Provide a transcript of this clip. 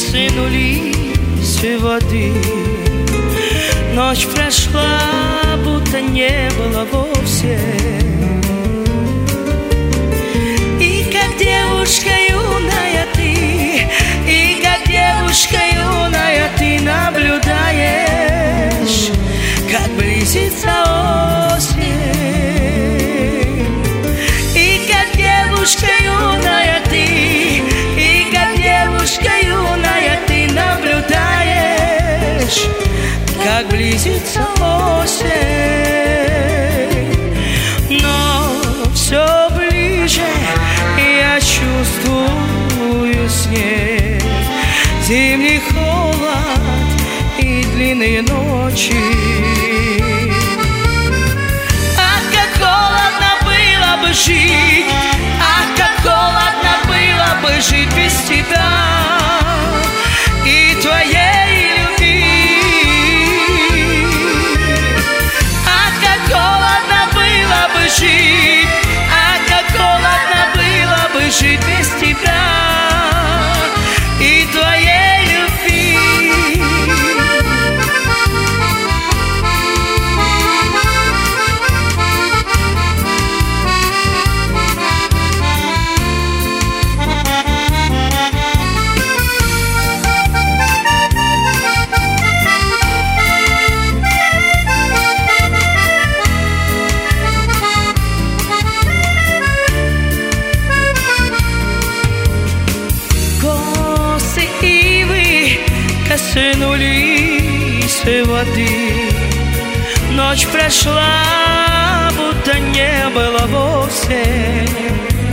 коснулись воды. Ночь прошла, будто не было вовсе. И как девушка юная ты, и как девушка юная ты наблюдаешь, как близится осень. И как девушка юная ты, и как девушка юная ты наблюдаешь, как близится осень. Но все ближе я чувствую снег, зимний холод и длинные ночи. Ах, как холодно было бы жить, ах, как холодно было бы жить без тебя и твоей любви. Ах, как холодно было бы жить, ах, как холодно было бы жить без тебя и твоей любви. Коснулись воды. Ночь прошла, будто не было вовсе.